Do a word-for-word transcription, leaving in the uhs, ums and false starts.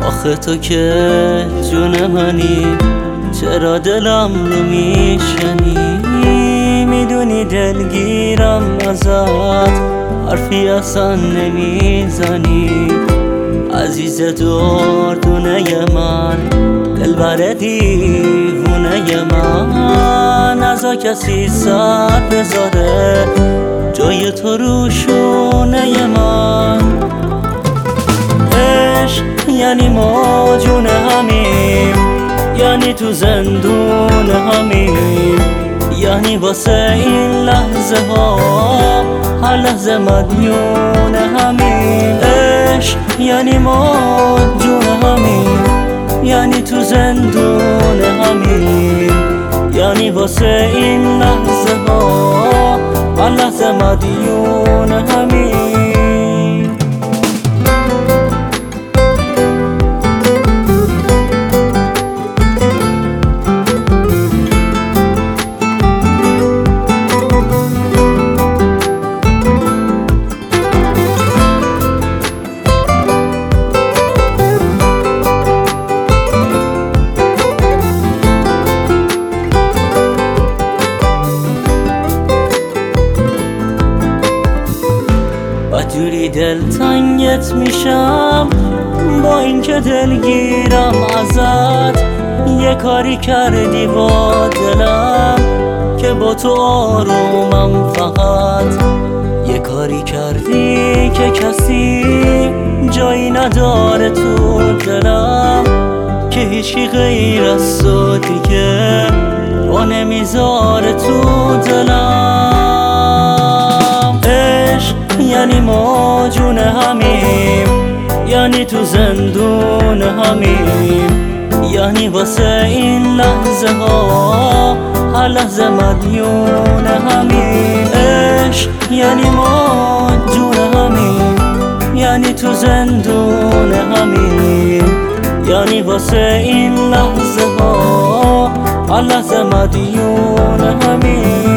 آخه تو که جون منی، چرا دلم رو میشنی؟ میدونی دلگیرم ازت، حرفی اصلا نمیزنی. عزیز دردونه من، دلبر دیوونه من، نزا کسی سر بذاره جای تو رو شونه من. عشق یعنی ما جون همیم، یعنی تو زندون همیم، یعنی واسه این لحظه ها هر لحظه مدیون همیم. عشق یعنی ما جون همیم، یعنی تو زندون همیم، یعنی واسه این لحظه ها هر لحظه مدیون همیم. جوری دلتنگت میشم با اینکه دلگیرم ازت. یه کاری کردی با دلم که با تو آرومم فقط. یه کاری کردی که کسی جایی نداره تو دلم، که هیچی غیر از تو دیگه با نمیذاره تو دلم. عشق یعنی ما جون همیم، یعنی تو زندون همیم، یعنی واسه این لحظه ها هر لحظه مدیون همیم. عشق یعنی ما جون همیم، یعنی تو زندون همیم، یعنی واسه این لحظه ها هر لحظه مدیون همیم.